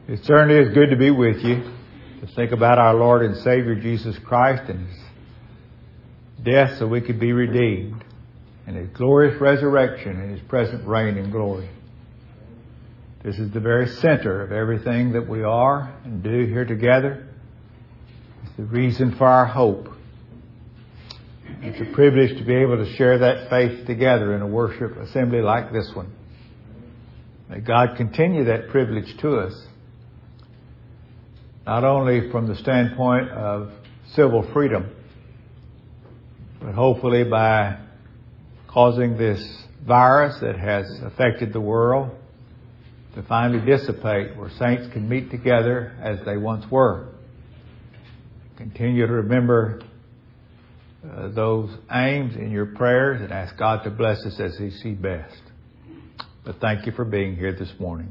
It certainly is good to be with you, to think about our Lord and Savior Jesus Christ and His death so we could be redeemed, and His glorious resurrection and His present reign in glory. This is the very center of everything that we are and do here together. It's the reason for our hope. It's a privilege to be able to share that faith together in a worship assembly like this one. May God continue that privilege to us, not only from the standpoint of civil freedom, but hopefully by causing this virus that has affected the world to finally dissipate, where saints can meet together as they once were. Continue to remember those aims in your prayers and ask God to bless us as He sees best. But thank you for being here this morning.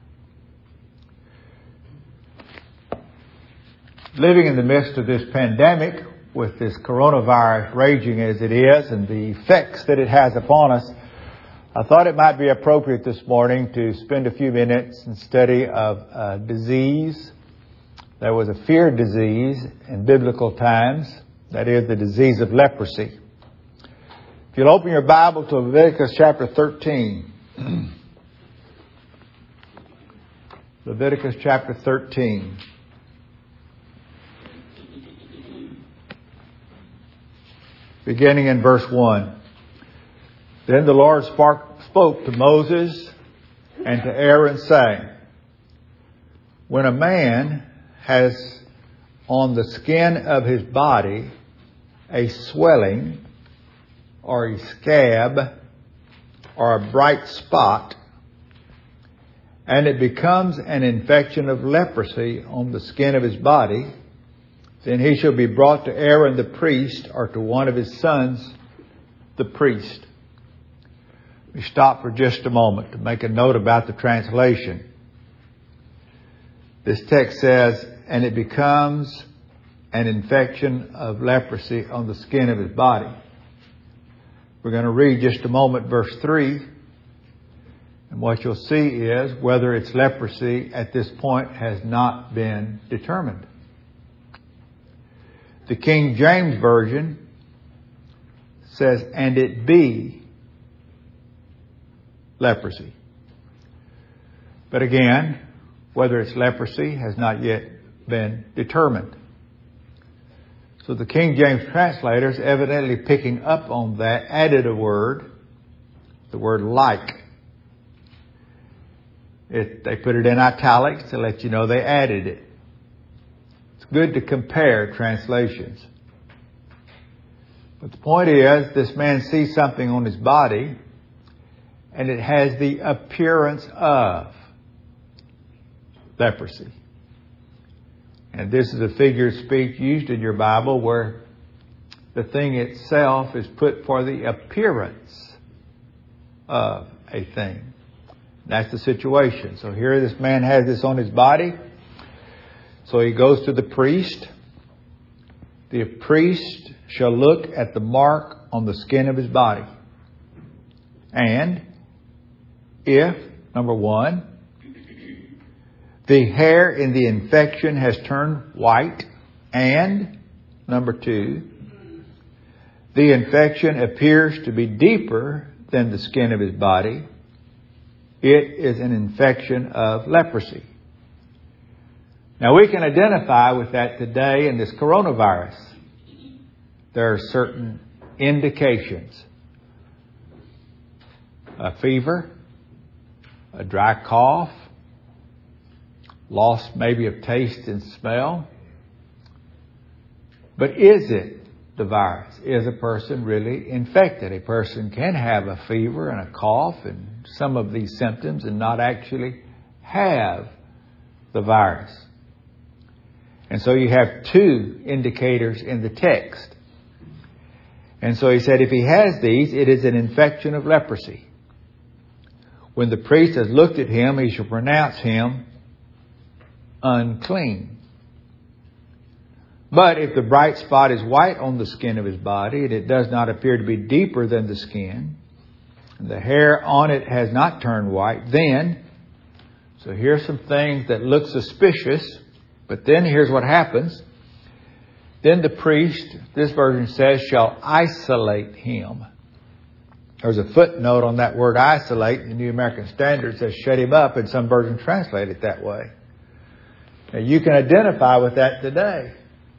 Living in the midst of this pandemic, with this coronavirus raging as it is and the effects that it has upon us, I thought it might be appropriate this morning to spend a few minutes in study of a disease. There was a feared disease in biblical times, that is the disease of leprosy. If you'll open your Bible to Leviticus chapter 13. Leviticus chapter 13. Beginning in verse 1. Then the Lord spoke to Moses and to Aaron, saying, when a man has on the skin of his body a swelling or a scab or a bright spot, and it becomes an infection of leprosy on the skin of his body, then he shall be brought to Aaron the priest, or to one of his sons, the priest. We stop for just a moment to make a note about the translation. This text says, and it becomes an infection of leprosy on the skin of his body. We're going to read just a moment verse 3. And what you'll see is whether it's leprosy at this point has not been determined. The King James Version says, and it be leprosy. But again, whether it's leprosy has not yet been determined. So the King James translators, evidently picking up on that, added a word, the word like. They put it in italics to let you know they added it. It's good to compare translations. But the point is, this man sees something on his body, and it has the appearance of leprosy. And this is a figure of speech used in your Bible where the thing itself is put for the appearance of a thing. That's the situation. So here this man has this on his body. So he goes to the priest. The priest shall look at the mark on the skin of his body. And if, number one, the hair in the infection has turned white, and, number two, the infection appears to be deeper than the skin of his body, it is an infection of leprosy. Now we can identify with that today in this coronavirus. There are certain indications. A fever, a dry cough, loss maybe of taste and smell. But is it the virus? Is a person really infected? A person can have a fever and a cough and some of these symptoms and not actually have the virus. And so you have two indicators in the text. And so he said if he has these, it is an infection of leprosy. When the priest has looked at him, he shall pronounce him unclean. But if the bright spot is white on the skin of his body, and it does not appear to be deeper than the skin, and the hair on it has not turned white, then So here's some things that look suspicious, but then here's what happens. Then the priest, this version says, shall isolate him. There's a footnote on that word isolate. The New American Standard says shut him up, and some versions translate it that way. Now you can identify with that today.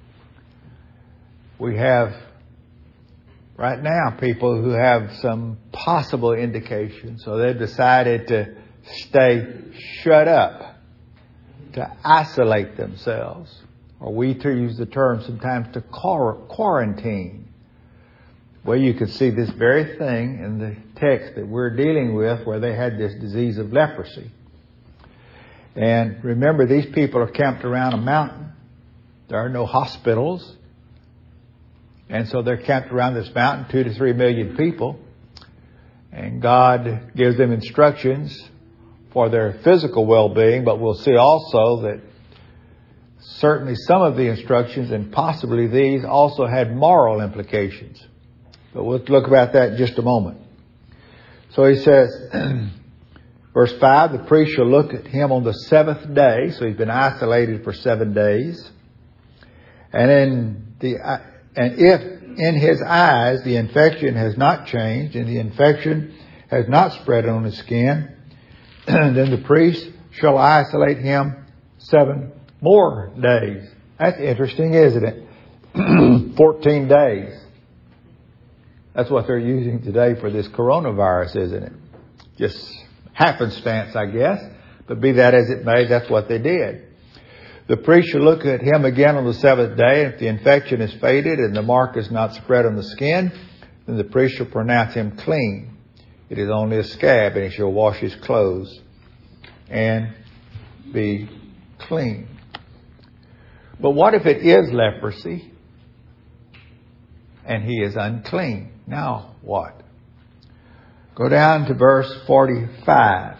We have, right now, people who have some possible indication, so they've decided to stay shut up, to isolate themselves. Or we use the term sometimes to quarantine. Well, you could see this very thing in the text that we're dealing with where they had this disease of leprosy. And remember, these people are camped around a mountain. There are no hospitals. And so they're camped around this mountain, 2 to 3 million people. And God gives them instructions for their physical well-being, but we'll see also that certainly some of the instructions, and possibly these, also had moral implications. But we'll look about that in just a moment. So he says, verse 5, the priest shall look at him on the 7th day. So he's been isolated for 7 days. And if in his eyes the infection has not changed and the infection has not spread on his skin, then the priest shall isolate him 7 more days. That's interesting, isn't it? 14 days. That's what they're using today for this coronavirus, isn't it? Just happenstance, I guess. But be that as it may, that's what they did. The priest shall look at him again on the 7th day. If the infection is faded and the mark is not spread on the skin, then the priest shall pronounce him clean. It is only a scab, and he shall wash his clothes and be clean. But what if it is leprosy and he is unclean? Now what? Go down to verse 45.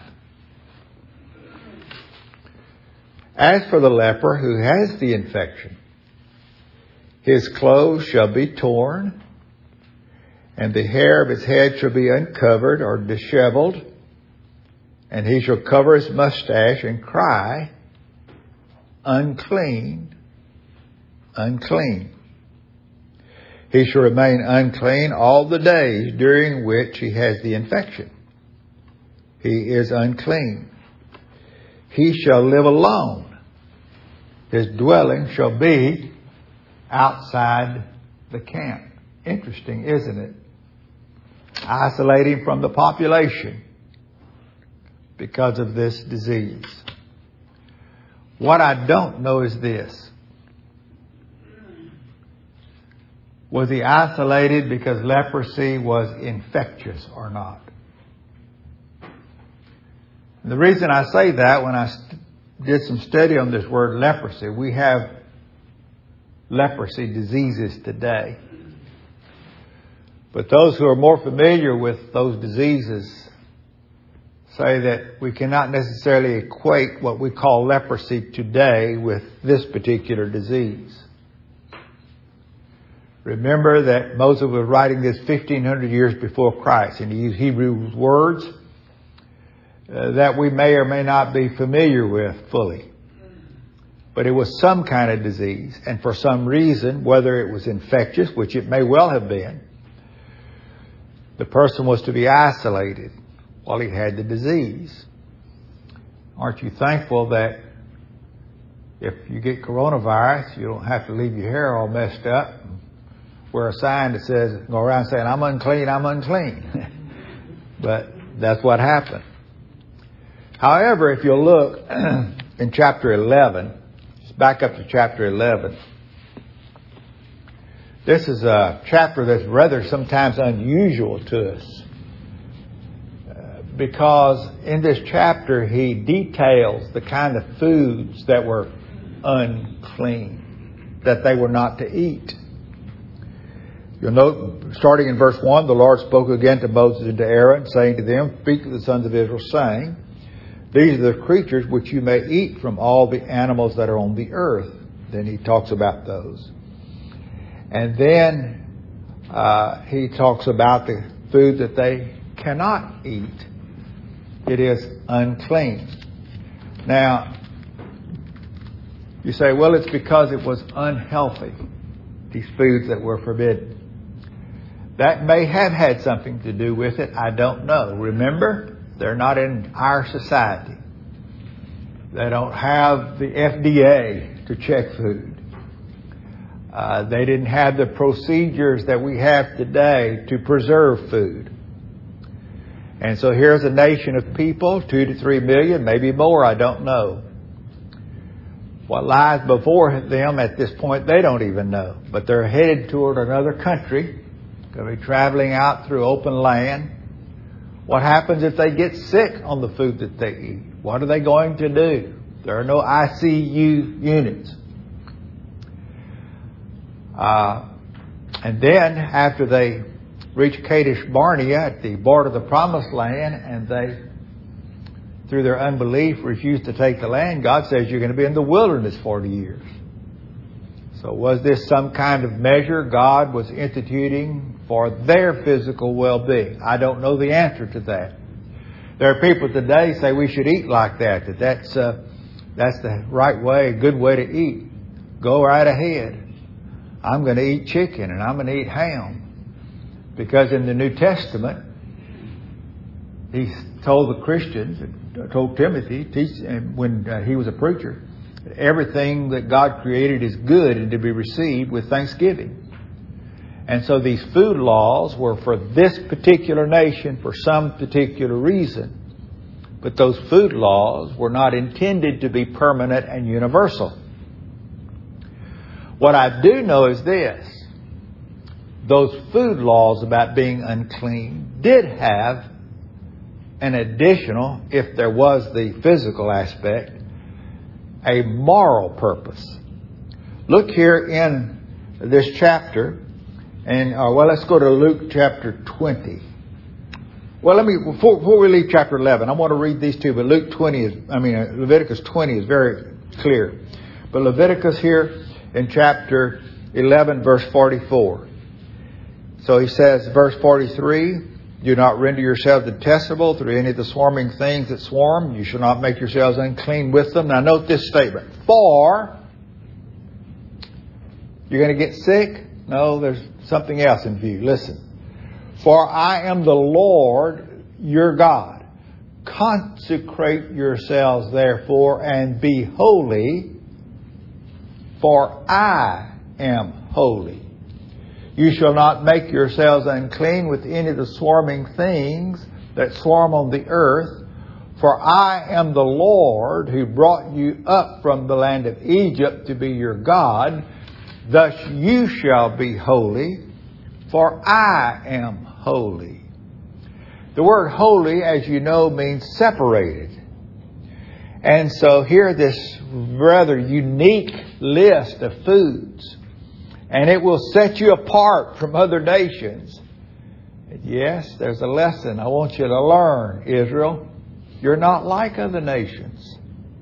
As for the leper who has the infection, his clothes shall be torn, and the hair of his head shall be uncovered or disheveled, and he shall cover his mustache and cry, unclean, unclean. He shall remain unclean all the days during which he has the infection. He is unclean. He shall live alone. His dwelling shall be outside the camp. Interesting, isn't it? Isolating from the population because of this disease. What I don't know is this. Was he isolated because leprosy was infectious or not? And the reason I say that, when I did some study on this word leprosy, we have leprosy diseases today. But those who are more familiar with those diseases say that we cannot necessarily equate what we call leprosy today with this particular disease. Remember that Moses was writing this 1,500 years before Christ, and he used Hebrew words that we may or may not be familiar with fully. But it was some kind of disease, and for some reason, whether it was infectious, which it may well have been, the person was to be isolated while he had the disease. Aren't you thankful that if you get coronavirus, you don't have to leave your hair all messed up, wear a sign that says, go around saying, I'm unclean, I'm unclean. But that's what happened. However, if you'll look in chapter 11, just back up to chapter 11. This is a chapter that's rather sometimes unusual to us. Because in this chapter, he details the kind of foods that were unclean, that they were not to eat. You'll note, starting in verse 1, the Lord spoke again to Moses and to Aaron, saying to them, speak to the sons of Israel, saying, these are the creatures which you may eat from all the animals that are on the earth. Then he talks about those. And then he talks about the food that they cannot eat. It is unclean. Now, you say, well, it's because it was unhealthy, these foods that were forbidden. That may have had something to do with it. I don't know. Remember, they're not in our society. They don't have the FDA to check food. They didn't have the procedures that we have today to preserve food. And so here's a nation of people, 2 to 3 million, maybe more, I don't know. What lies before them at this point, they don't even know. But they're headed toward another country. They'll be traveling out through open land. What happens if they get sick on the food that they eat? What are they going to do? There are no ICU units. And then, after they reach Kadesh Barnea at the border of the Promised Land, and they, through their unbelief, refuse to take the land, God says you're going to be in the wilderness 40 years. So was this some kind of measure God was instituting for their physical well-being? I don't know the answer to that. There are people today say we should eat like that that's the right way, a good way to eat. Go right ahead. I'm going to eat chicken and I'm going to eat ham. Because in the New Testament, He told the Christians, told Timothy, when he was a preacher, everything that God created is good and to be received with thanksgiving. And so these food laws were for this particular nation for some particular reason. But those food laws were not intended to be permanent and universal. What I do know is this. Those food laws about being unclean did have an additional, if there was the physical aspect, a moral purpose. Look here in this chapter, and let's go to Luke chapter 20. Well, before we leave chapter 11, I want to read these two, but Leviticus 20 is very clear. But Leviticus here in chapter 11, verse 44. So he says, verse 43, do not render yourselves detestable through any of the swarming things that swarm. You shall not make yourselves unclean with them. Now note this statement. For, you're going to get sick? No, there's something else in view. Listen. For I am the Lord your God. Consecrate yourselves therefore and be holy, for I am holy. You shall not make yourselves unclean with any of the swarming things that swarm on the earth. For I am the Lord who brought you up from the land of Egypt to be your God. Thus you shall be holy, for I am holy. The word holy, as you know, means separated. And so here this rather unique list of foods. And it will set you apart from other nations. Yes, there's a lesson I want you to learn, Israel. You're not like other nations.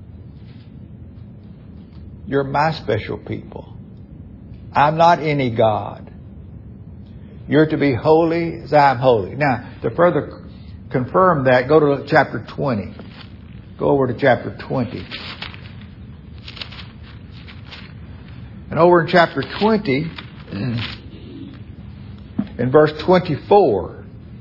You're my special people. I'm not any God. You're to be holy as I am holy. Now, to further confirm that, go to chapter 20. Go over to chapter 20. And over in chapter 20, in verse 24,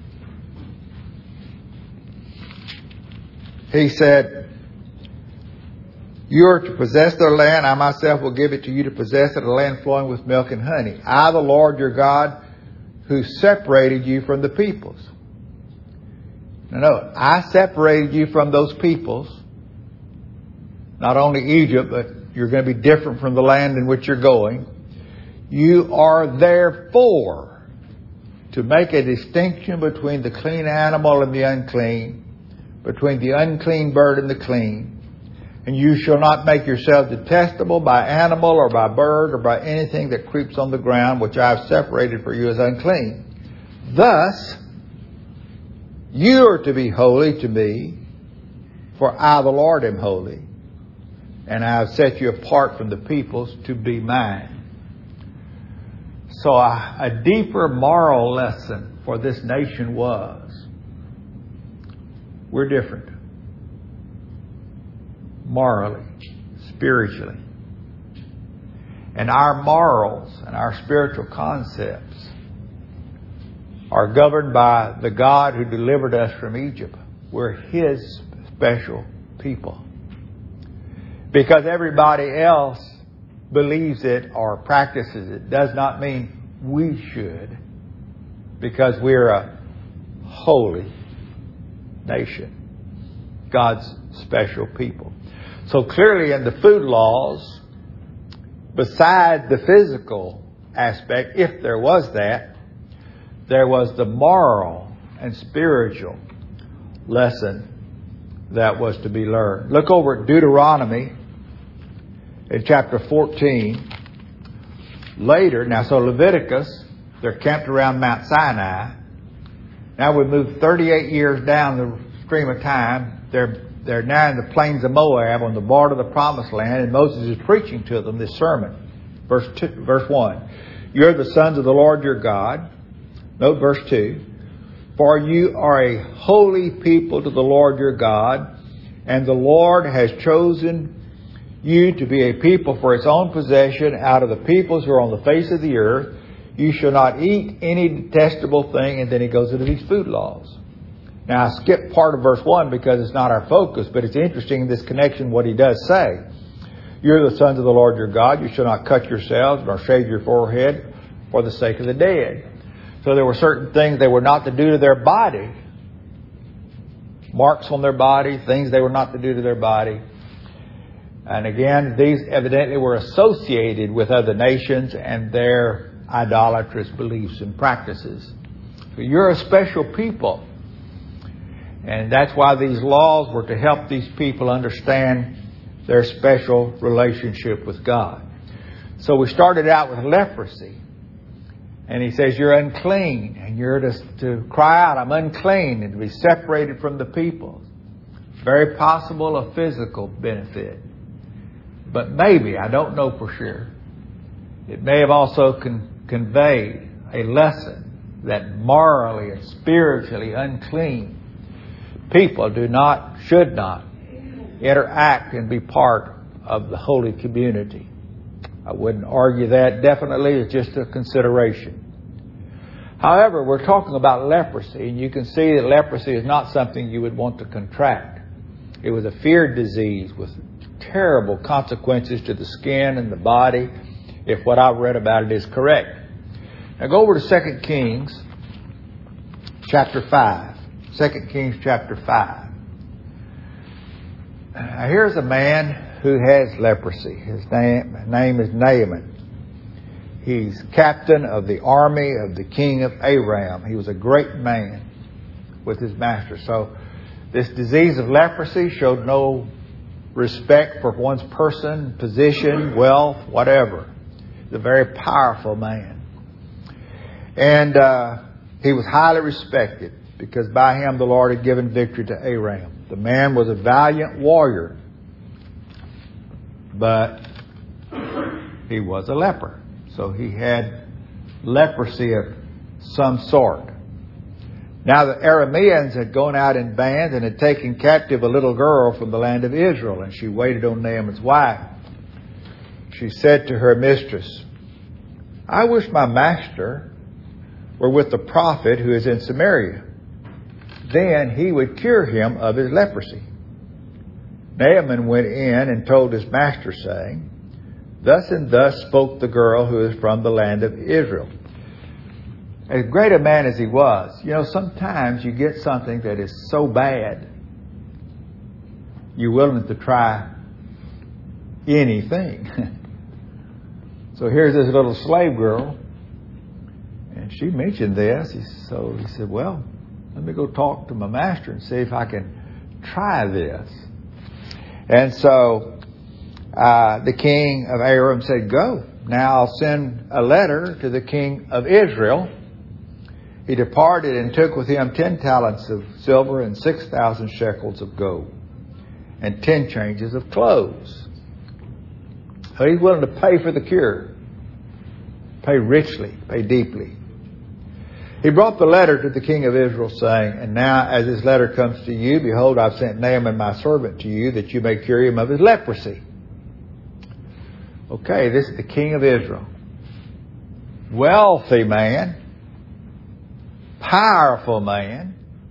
he said, you are to possess their land. I myself will give it to you to possess it, a land flowing with milk and honey. I, the Lord your God, who separated you from the peoples. Now note, I separated you from those peoples. Not only Egypt, but you're going to be different from the land in which you're going. You are therefore to make a distinction between the clean animal and the unclean, between the unclean bird and the clean. And you shall not make yourself detestable by animal or by bird or by anything that creeps on the ground, which I have separated for you as unclean. Thus, you are to be holy to me, for I, the Lord, am holy. And I have set you apart from the peoples to be mine. So a deeper moral lesson for this nation was, we're different. morally, spiritually. And our morals and our spiritual concepts are governed by the God who delivered us from Egypt. We're His special people. Because everybody else believes it or practices it does not mean we should, because we're a holy nation, God's special people. So clearly in the food laws, besides the physical aspect, if there was that, there was the moral and spiritual lesson that was to be learned. Look over at Deuteronomy in chapter 14. Later, so Leviticus, they're camped around Mount Sinai. Now we've moved 38 years down the stream of time. They're now in the plains of Moab on the border of the Promised Land, and Moses is preaching to them this sermon. Verse 1. You're the sons of the Lord your God. Note verse 2. For you are a holy people to the Lord your God, and the Lord has chosen you to be a people for His own possession out of the peoples who are on the face of the earth. You shall not eat any detestable thing. And then he goes into these food laws. Now, I skipped part of verse 1 because it's not our focus, but it's interesting in this connection what he does say. You're the sons of the Lord your God. You shall not cut yourselves nor shave your forehead for the sake of the dead. So there were certain things they were not to do to their body. Marks on their body, things they were not to do to their body. And again, these evidently were associated with other nations and their idolatrous beliefs and practices. So you're a special people. And that's why these laws were to help these people understand their special relationship with God. So we started out with leprosy. And he says, you're unclean. And you're to cry out, I'm unclean, and to be separated from the people. Very possible a physical benefit. But maybe, I don't know for sure, it may have also conveyed a lesson that morally and spiritually unclean people should not interact and be part of the holy community. I wouldn't argue that. Definitely, it's just a consideration. However, we're talking about leprosy, and you can see that leprosy is not something you would want to contract. It was a feared disease with terrible consequences to the skin and the body, if what I've read about it is correct. Now go over to 2 Kings chapter 5. 2 Kings chapter 5. Now here's a man who has leprosy. His name is Naaman. He's captain of the army of the king of Aram. He was a great man with his master. So this disease of leprosy showed no respect for one's person, position, wealth, whatever. He's a very powerful man. And he was highly respected because by him the Lord had given victory to Aram. The man was a valiant warrior, but he was a leper. So he had leprosy of some sort. Now the Arameans had gone out in bands and had taken captive a little girl from the land of Israel, and she waited on Naaman's wife. She said to her mistress, I wish my master were with the prophet who is in Samaria. Then he would cure him of his leprosy. Naaman went in and told his master, saying, Thus and thus spoke the girl who is from the land of Israel. As great a man as he was, sometimes you get something that is so bad, you're willing to try anything. So here's this little slave girl, and she mentioned this. So he said, well, let me go talk to my master and see if I can try this. And so the king of Aram said, go. Now I'll send a letter to the king of Israel. He departed and took with him 10 talents of silver and 6,000 shekels of gold and 10 changes of clothes. So he's willing to pay for the cure. Pay richly, pay deeply. He brought the letter to the king of Israel, saying, And now, as this letter comes to you, behold, I've sent Naaman my servant to you, that you may cure him of his leprosy. Okay, this is the king of Israel. Wealthy man. Powerful man.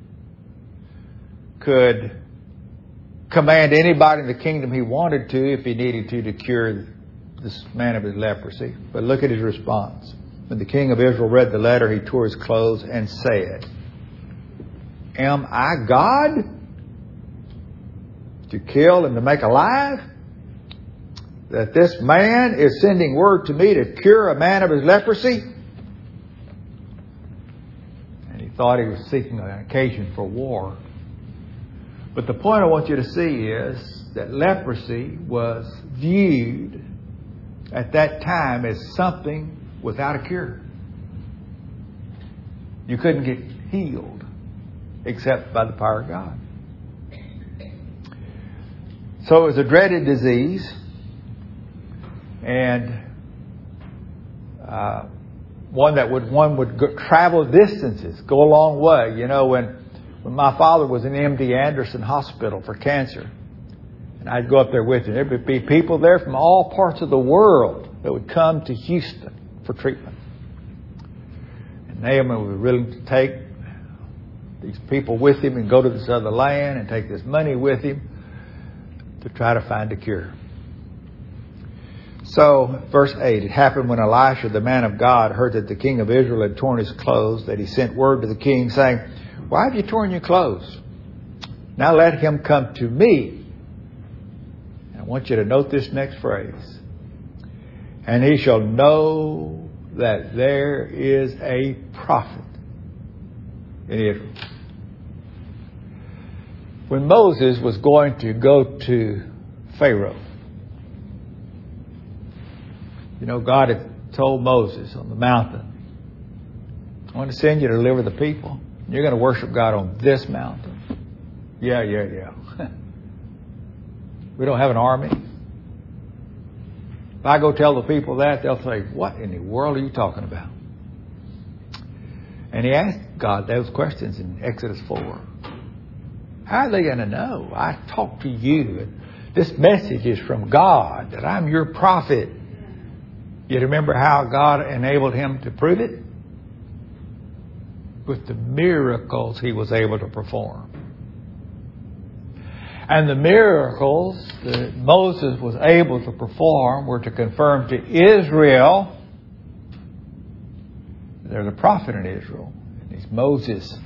Could command anybody in the kingdom he wanted to, if he needed to cure this man of his leprosy. But look at his response. When the king of Israel read the letter, he tore his clothes and said, Am I God to kill and to make alive? That this man is sending word to me to cure a man of his leprosy? And he thought he was seeking an occasion for war. But the point I want you to see is that leprosy was viewed at that time as something without a cure. You couldn't get healed except by the power of God. So it was a dreaded disease, and one would travel distances, go a long way. You know, when my father was in MD Anderson Hospital for cancer, and I'd go up there with him, there would be people there from all parts of the world that would come to Houston for treatment. And Naaman was willing to take these people with him and go to this other land and take this money with him to try to find a cure. So, verse 8, it happened when Elisha, the man of God, heard that the king of Israel had torn his clothes, that he sent word to the king, saying, Why have you torn your clothes? Now let him come to me. And I want you to note this next phrase. And he shall know that there is a prophet in Israel. When Moses was going to go to Pharaoh, you know, God had told Moses on the mountain, I want to send you to deliver the people. You're going to worship God on this mountain. Yeah. We don't have an army. If I go tell the people that, they'll say, what in the world are you talking about? And he asked God those questions in Exodus 4. How are they going to know? I talked to you, and this message is from God, that I'm your prophet. You remember how God enabled him to prove it? With the miracles he was able to perform. And the miracles that Moses was able to perform were to confirm to Israel there's a prophet in Israel, and he's Moses.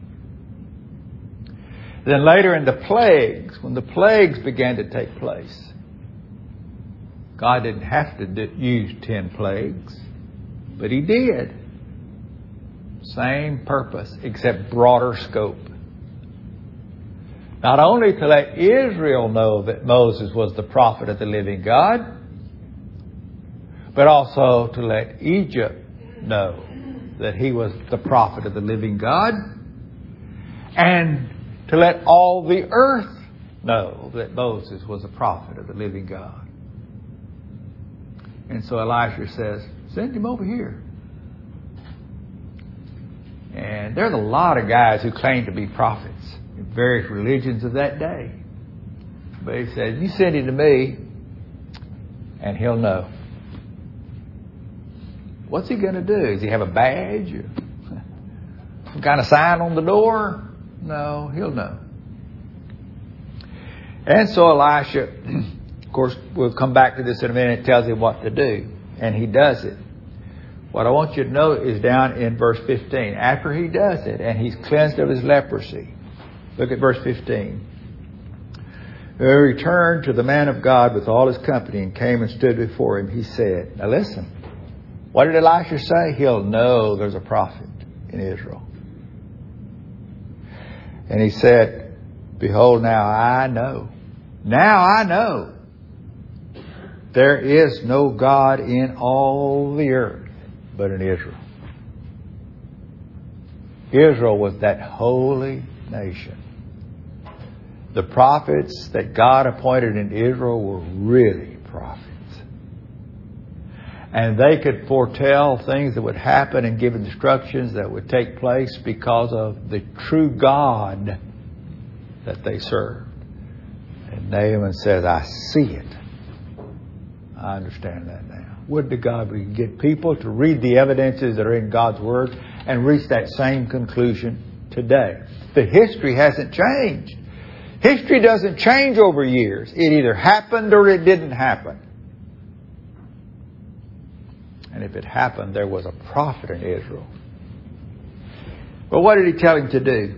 Then later in the plagues, when the plagues began to take place, God didn't have to use 10 plagues, but he did. Same purpose, except broader scope. Not only to let Israel know that Moses was the prophet of the living God, but also to let Egypt know that he was the prophet of the living God, and to let all the earth know that Moses was a prophet of the living God. And so Elisha says, send him over here. And there's a lot of guys who claim to be prophets in various religions of that day. But he says, you send him to me, and he'll know. What's he going to do? Does he have a badge? Or some kind of sign on the door? No, he'll know. And so Elisha, of course, we'll come back to this in a minute, tells him what to do. And he does it. What I want you to know is down in verse 15. After he does it, and he's cleansed of his leprosy. Look at verse 15. He returned to the man of God with all his company and came and stood before him. He said, now listen, what did Elisha say? He'll know there's a prophet in Israel. And he said, behold, now I know. Now I know. There is no God in all the earth but in Israel. Israel was that holy nation. The prophets that God appointed in Israel were really prophets. And they could foretell things that would happen and give instructions that would take place because of the true God that they served. And Naaman says, I see it. I understand that now. Would to God we could get people to read the evidences that are in God's Word and reach that same conclusion today. The history hasn't changed. History doesn't change over years. It either happened or it didn't happen. And if it happened, there was a prophet in Israel. But what did he tell him to do?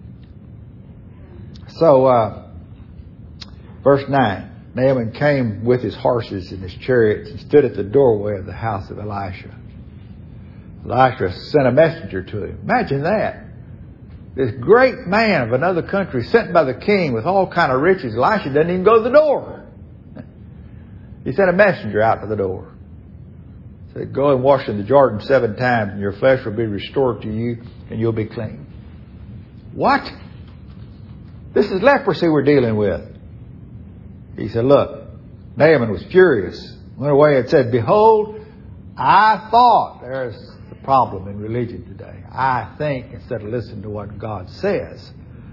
So, verse 9. Naaman came with his horses and his chariots and stood at the doorway of the house of Elisha. Elisha sent a messenger to him. Imagine that. This great man of another country sent by the king with all kind of riches. Elisha doesn't even go to the door. He sent a messenger out to the door. Said, go and wash in the Jordan 7 times and your flesh will be restored to you and you'll be clean. What? This is leprosy we're dealing with. He said, look, Naaman was furious. Went away and said, behold, I thought. There's the problem in religion today. I think instead of listening to what God says.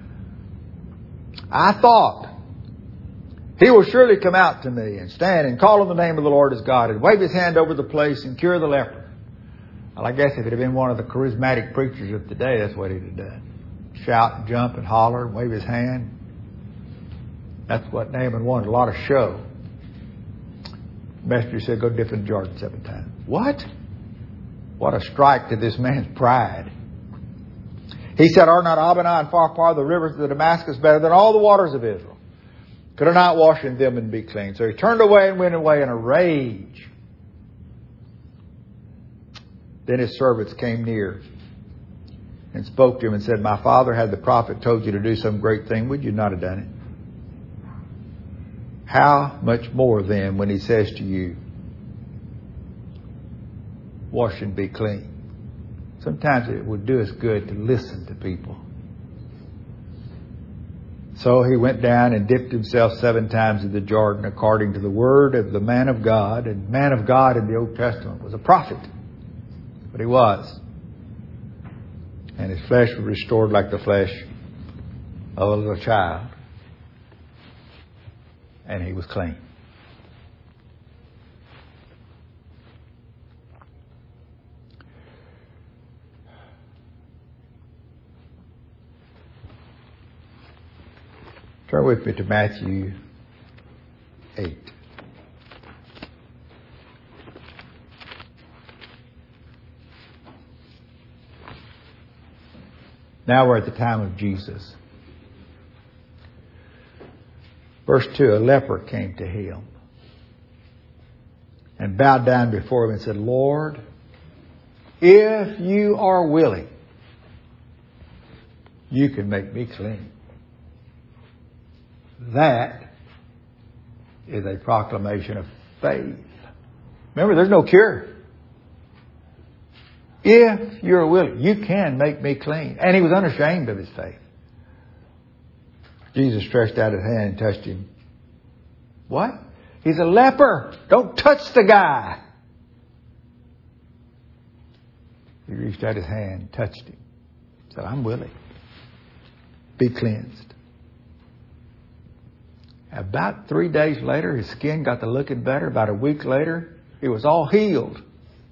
I thought, he will surely come out to me and stand and call on the name of the Lord his God and wave his hand over the place and cure the leper. Well, I guess if it had been one of the charismatic preachers of today, that's what he'd have done. Shout and jump and holler and wave his hand. That's what Naaman wanted, a lot of show. The messenger said, go dip in the Jordan 7 times. What? What a strike to this man's pride. He said, are not Abana and Pharpar, the rivers of Damascus, better than all the waters of Israel? Could I not wash in them and be clean? So he turned away and went away in a rage. Then his servants came near and spoke to him and said, my father, had the prophet told you to do some great thing, would you not have done it? How much more then when he says to you, wash and be clean? Sometimes it would do us good to listen to people. So he went down and dipped himself 7 times in the Jordan according to the word of the man of God. And man of God in the Old Testament was a prophet. But he was. And his flesh was restored like the flesh of a little child. And he was clean. Turn with me to Matthew 8. Now we're at the time of Jesus. Verse 2, a leper came to him and bowed down before him and said, Lord, if you are willing, you can make me clean. That is a proclamation of faith. Remember, there's no cure. If you're willing, you can make me clean. And he was unashamed of his faith. Jesus stretched out his hand and touched him. What? He's a leper. Don't touch the guy. He reached out his hand and touched him. He said, I'm willing. Be cleansed. About 3 days later, his skin got to looking better. About a week later, it was all healed.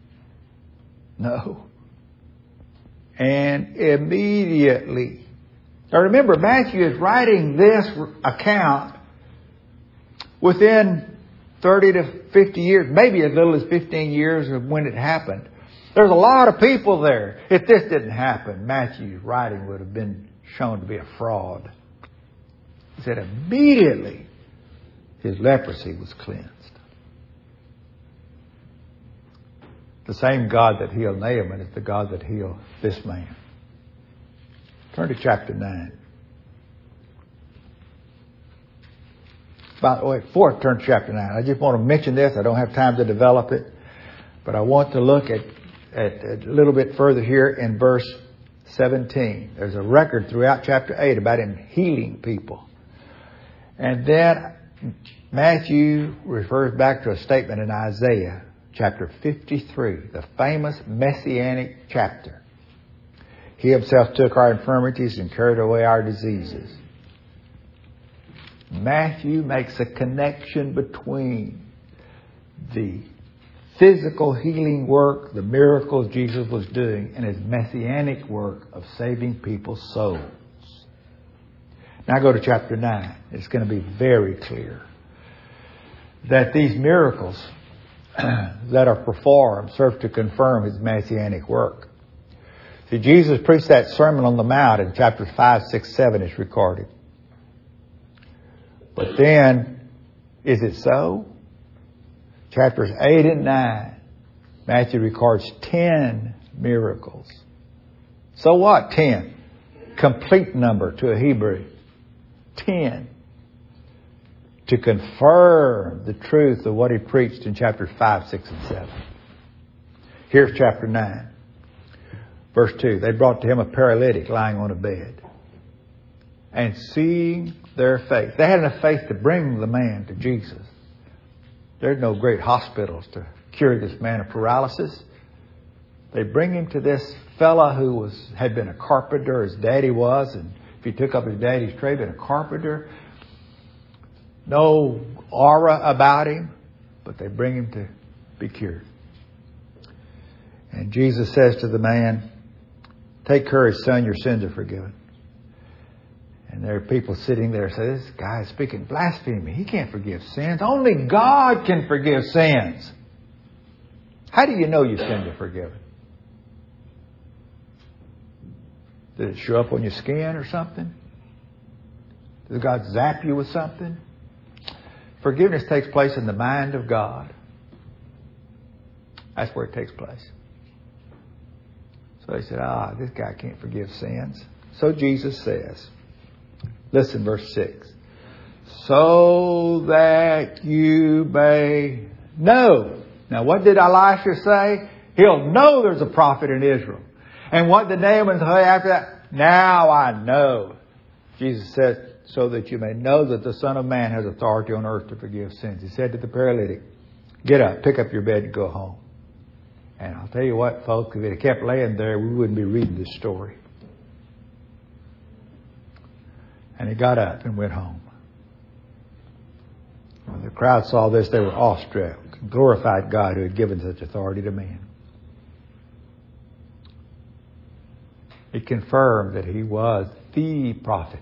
No. And immediately. Now remember, Matthew is writing this account within 30 to 50 years, maybe as little as 15 years of when it happened. There's a lot of people there. If this didn't happen, Matthew's writing would have been shown to be a fraud. He said immediately his leprosy was cleansed. The same God that healed Naaman is the God that healed this man. Turn to chapter 9. By the way, before I turn to chapter 9, I just want to mention this. I don't have time to develop it. But I want to look at a little bit further here in verse 17. There's a record throughout chapter 8 about him healing people. And then Matthew refers back to a statement in Isaiah chapter 53, the famous Messianic chapter. He himself took our infirmities and carried away our diseases. Matthew makes a connection between the physical healing work, the miracles Jesus was doing, and his messianic work of saving people's souls. Now go to chapter 9. It's going to be very clear that these miracles that are performed serve to confirm his messianic work. See, Jesus preached that Sermon on the Mount in chapters 5, 6, 7. It's recorded. But then, is it so? Chapters 8 and 9, Matthew records 10 miracles. So what? 10. Complete number to a Hebrew. 10. To confirm the truth of what he preached in chapters 5, 6, and 7. Here's chapter 9. Verse 2. They brought to him a paralytic lying on a bed. And seeing their faith. They had enough faith to bring the man to Jesus. There's no great hospitals to cure this man of paralysis. They bring him to this fella who had been a carpenter, his daddy was, and if he took up his daddy's trade, been a carpenter. No aura about him, but they bring him to be cured. And Jesus says to the man, "Take courage, son, your sins are forgiven." And there are people sitting there saying, "This guy is speaking blasphemy. He can't forgive sins. Only God can forgive sins." How do you know your sins are forgiven? Did it show up on your skin or something? Does God zap you with something? Forgiveness takes place in the mind of God. That's where it takes place. So they said, this guy can't forgive sins. So Jesus says, listen, verse 6. So that you may know. Now, what did Elisha say? He'll know there's a prophet in Israel. And what did Naaman say after that? Now I know. Jesus said, so that you may know that the Son of Man has authority on earth to forgive sins. He said to the paralytic, get up, pick up your bed and go home. And I'll tell you what, folks, if it had kept laying there, we wouldn't be reading this story. And he got up and went home. When the crowd saw this, they were awestruck and glorified God who had given such authority to men. It confirmed that he was the prophet,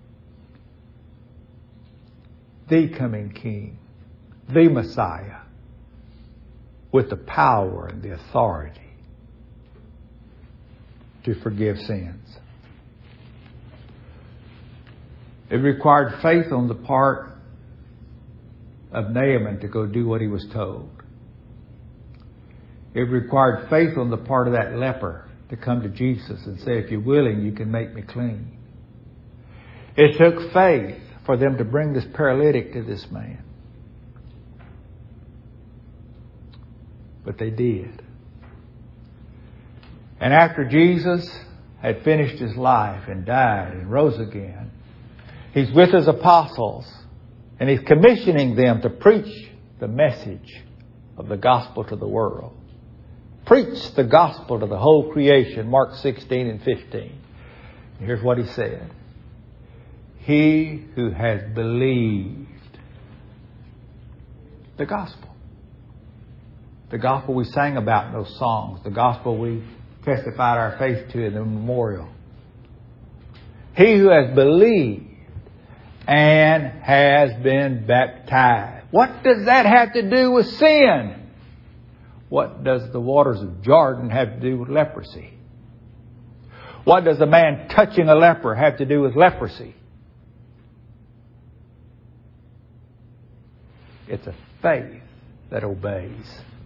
the coming king, the Messiah, with the power and the authority to forgive sins. It required faith on the part of Naaman to go do what he was told. It required faith on the part of that leper to come to Jesus and say, if you're willing, you can make me clean. It took faith for them to bring this paralytic to this man. But they did. And after Jesus had finished his life and died and rose again, he's with his apostles and he's commissioning them to preach the message of the gospel to the world. Preach the gospel to the whole creation, Mark 16 and 15. And here's what he said. He who has believed the gospel. The gospel we sang about in those songs. The gospel we testified our faith to in the memorial. He who has believed and has been baptized. What does that have to do with sin? What does the waters of Jordan have to do with leprosy? What does a man touching a leper have to do with leprosy? It's a faith that obeys.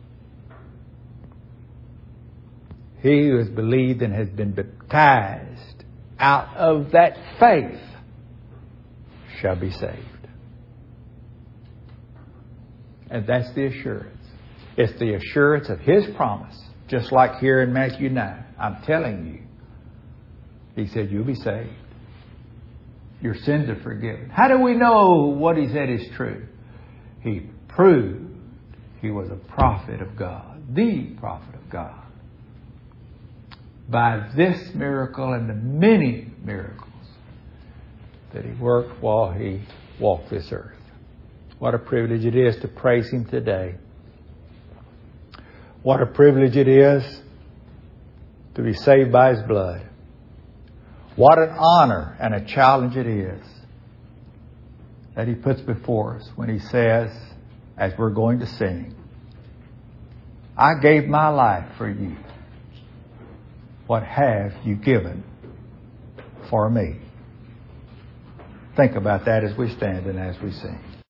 He who has believed and has been baptized out of that faith shall be saved. And that's the assurance. It's the assurance of His promise. Just like here in Matthew 9. I'm telling you. He said, you'll be saved. Your sins are forgiven. How do we know what He said is true? He proved He was a prophet of God, the prophet of God. By this miracle and the many miracles that He worked while He walked this earth. What a privilege it is to praise Him today. What a privilege it is to be saved by His blood. What an honor and a challenge it is that He puts before us when He says, as we're going to sing, I gave my life for you. What have you given for me? Think about that as we stand and as we sing.